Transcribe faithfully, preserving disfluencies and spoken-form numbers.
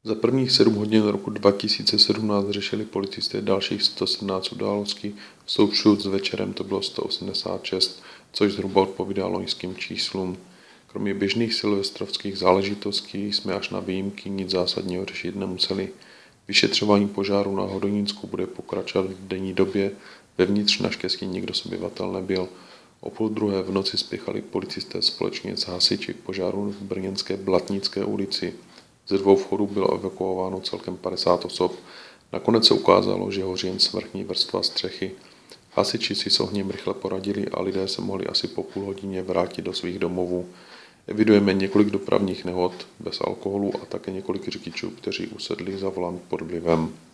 Za prvních sedm hodin roku dva tisíce sedmnáct řešili policisté dalších sto sedmnáct událostí, v součtu s večerem to bylo sto osmdesát šest, což zhruba odpovídá loňským číslům. Kromě běžných silvestrovských záležitostí jsme až na výjimky nic zásadního řešit nemuseli. Vyšetřování požáru na Hodonínsku bude pokračovat v denní době, vevnitř naštěstí nikdo z obyvatel nebyl. O půl druhé v noci spěchali policisté společně s hasiči k požáru v brněnské Blatnické ulici. Ze dvou vchodů bylo evakuováno celkem padesát osob. Nakonec se ukázalo, že hoří jen svrchní vrstva střechy. Hasiči si s ohněm rychle poradili a lidé se mohli asi po půl hodině vrátit do svých domovů. Evidujeme několik dopravních nehod bez alkoholu a také několik řidičů, kteří usedli za volant pod vlivem.